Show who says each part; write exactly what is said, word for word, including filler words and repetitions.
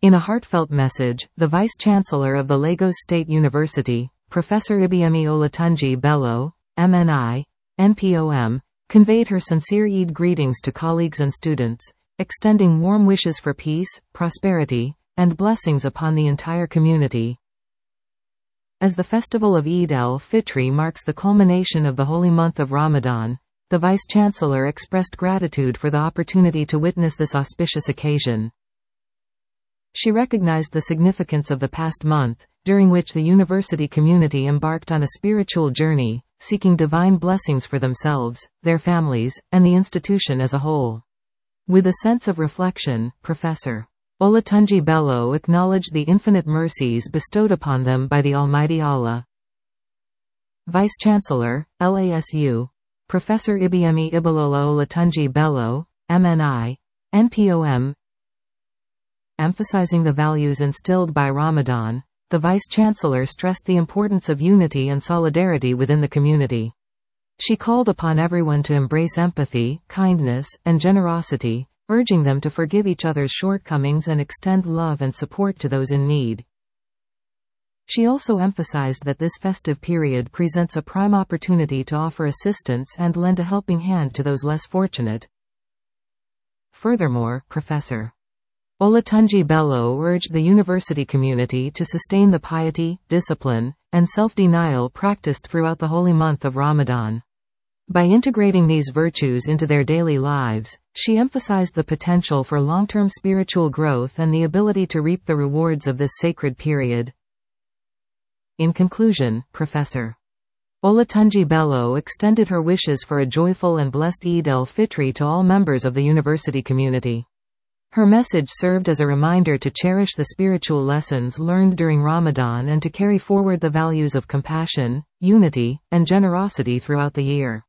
Speaker 1: In a heartfelt message, the Vice-Chancellor of the Lagos State University, Professor Ibiyemi Olatunji Bello, M N I, N P O M, conveyed her sincere Eid greetings to colleagues and students, extending warm wishes for peace, prosperity, and blessings upon the entire community. As the festival of Eid al-Fitr marks the culmination of the holy month of Ramadan, the Vice-Chancellor expressed gratitude for the opportunity to witness this auspicious occasion. She recognized the significance of the past month, during which the university community embarked on a spiritual journey, seeking divine blessings for themselves, their families, and the institution as a whole. With a sense of reflection, Professor Olatunji Bello acknowledged the infinite mercies bestowed upon them by the Almighty Allah. Vice-Chancellor, L A S U, Professor Ibiyemi Ibalola Olatunji Bello, M N I, N P O M. Emphasizing the values instilled by Ramadan, the Vice-Chancellor stressed the importance of unity and solidarity within the community. She called upon everyone to embrace empathy, kindness, and generosity, urging them to forgive each other's shortcomings and extend love and support to those in need. She also emphasized that this festive period presents a prime opportunity to offer assistance and lend a helping hand to those less fortunate. Furthermore, Professor Olatunji Bello urged the university community to sustain the piety, discipline, and self-denial practiced throughout the holy month of Ramadan. By integrating these virtues into their daily lives, she emphasized the potential for long-term spiritual growth and the ability to reap the rewards of this sacred period. In conclusion, Professor Olatunji Bello extended her wishes for a joyful and blessed Eid al-Fitr to all members of the university community. Her message served as a reminder to cherish the spiritual lessons learned during Ramadan and to carry forward the values of compassion, unity, and generosity throughout the year.